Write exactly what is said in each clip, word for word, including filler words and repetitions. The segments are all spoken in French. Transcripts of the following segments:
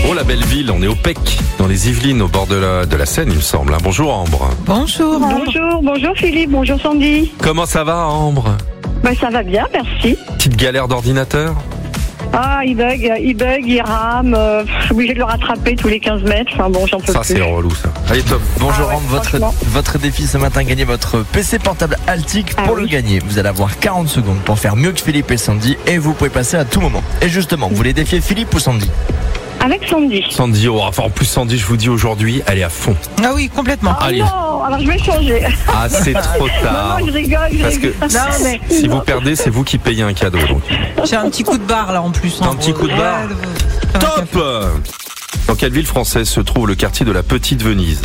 Oh la belle ville, on est au Pec, dans les Yvelines, au bord de la, de la Seine, il me semble. Hein. Bonjour Ambre. Bonjour Ambre. Bonjour, bonjour Philippe, bonjour Sandy. Comment ça va Ambre? Bah ça va bien, merci. Petite galère d'ordinateur? Ah, il bug, il bug, il rame, euh, je suis obligé de le rattraper tous les quinze mètres, enfin bon, j'en peux Ça plus. c'est relou ça. Allez top. Bonjour Ah ouais, Ambre, votre, franchement. votre défi ce matin, gagner votre P C portable Altic. Ah Pour oui. le gagner, vous allez avoir quarante secondes pour faire mieux que Philippe et Sandy et vous pouvez passer à tout moment. Et justement, vous voulez défier Philippe ou Sandy? Avec Sandy. Sandy, oh, enfin en plus Sandy, je vous dis aujourd'hui, elle est à fond. Ah oui, complètement. Ah Allez. non, alors je vais changer. Ah c'est trop tard. Non, non, je rigole, je Parce rigole. que Non, mais... si vous perdez, c'est vous qui payez un cadeau. Donc. J'ai un petit coup de barre là en plus. T'as un petit coup de barre. Ouais, Top. Dans quelle ville française se trouve le quartier de la Petite Venise?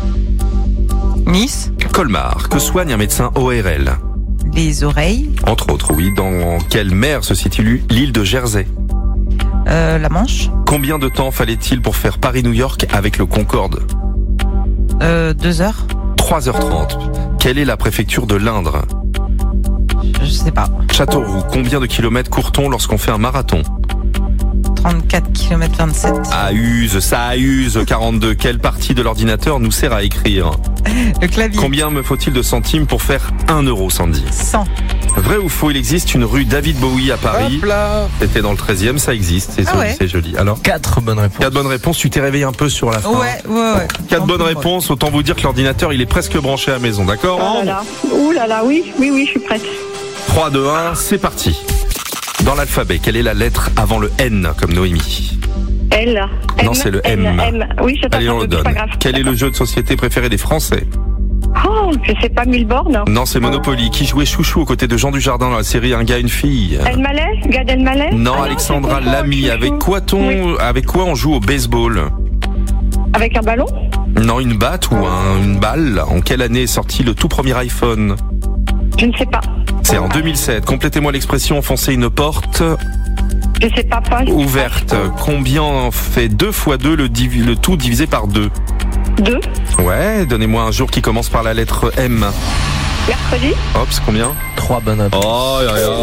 Nice, Colmar. Que soigne un médecin O R L? les oreilles, Entre autres, oui. Dans quelle mer se situe l'île de Jersey? euh, la Manche, Combien de temps fallait-il pour faire Paris-New York avec le Concorde? euh, deux heures, trois heures trente. Quelle est la préfecture de l'Indre? je sais pas, Châteauroux. Combien de kilomètres court-on lorsqu'on fait un marathon? trente-quatre kilomètres vingt-sept. Ah, use, ça use. quarante-deux. Quelle partie de l'ordinateur nous sert à écrire? Le clavier, Combien me faut-il de centimes pour faire un euro, Sandy? cent. Vrai ou faux, il existe une rue David Bowie à Paris. Hop là. C'était dans le treizième, ça existe. C'est Ah joli, ouais. c'est joli. Alors, Quatre bonnes réponses. quatre bonnes réponses. Tu t'es réveillé un peu sur la fin. Ouais, ouais, ouais. Quatre Tant bonnes pis, réponses. Autant vous dire que l'ordinateur, il est presque branché à la maison. D'accord? Oh là là, ouh là là, oui, oui, oui, je suis prête. trois, deux, un, c'est parti. Dans l'alphabet, quelle est la lettre avant le N, comme Noémie? L. Non, c'est le M. M. Oui, je Allez, on le t'entends, c'est donne. pas grave. Quel est le jeu de société préféré des Français? Oh, je sais pas, mille bornes. Non, c'est Monopoly. Qui jouait Chouchou aux côtés de Jean Dujardin dans la série Un gars, une fille? Elmaleh, Gad Elmaleh. Non, Ah Alexandra c'est Coco, Lamy. Chouchou. Avec quoi, ton, Oui. avec quoi on joue au baseball? Avec un ballon. Non, une batte ou un- une balle. En quelle année est sorti le tout premier iPhone? Je ne sais pas. C'est en deux mille sept. Complétez-moi l'expression enfoncer une porte Je sais pas, pas. ouverte. Combien fait deux fois deux le, divi- le tout divisé par deux? Deux. Ouais, donnez-moi un jour qui commence par la lettre M. Mercredi. Hop, c'est combien? Trois bonnes réponses. Oh, là, là.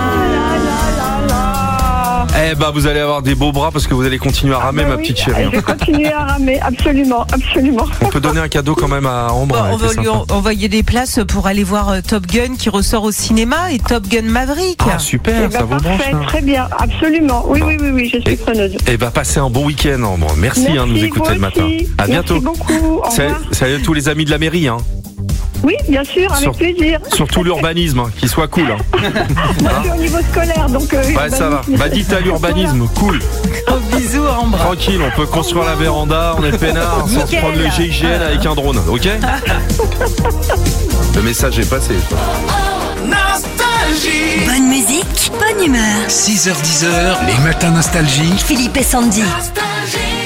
Eh ben, vous allez avoir des beaux bras parce que vous allez continuer à ramer, Bah ma oui, petite chérie. Je vais continuer à ramer, absolument, absolument. On peut donner un cadeau quand même à Ambre. Bon, elle on va était lui sympa. en- envoyer des places pour aller voir euh, Top Gun qui ressort au cinéma et Top Gun Maverick. Ah, super, Eh ben, ça vous branche. parfait, hein. très bien, absolument. Oui, oui, oui, oui, je suis Et- preneuse. Eh ben, passez un bon week-end, Ambre. Merci, hein, de nous écouter vous le matin. aussi. À bientôt. Merci beaucoup. Au Salut, revoir. salut à tous les amis de la mairie, hein. Oui, bien sûr, avec Sur- plaisir. Surtout l'urbanisme, hein, qu'il soit cool. Hein. Moi, je suis au niveau scolaire, donc. euh, Ouais, ça va. urbanisme, Bah, dites à l'urbanisme, cool. Gros bisous Ambre. Tranquille, on peut construire la véranda, on est peinard, sans se Nickel. prendre le G I G N avec un drone, ok? Le message est passé. Nostalgie. Bonne musique, bonne humeur. six heures dix, les matins nostalgie. Philippe et Sandy. Nostalgie.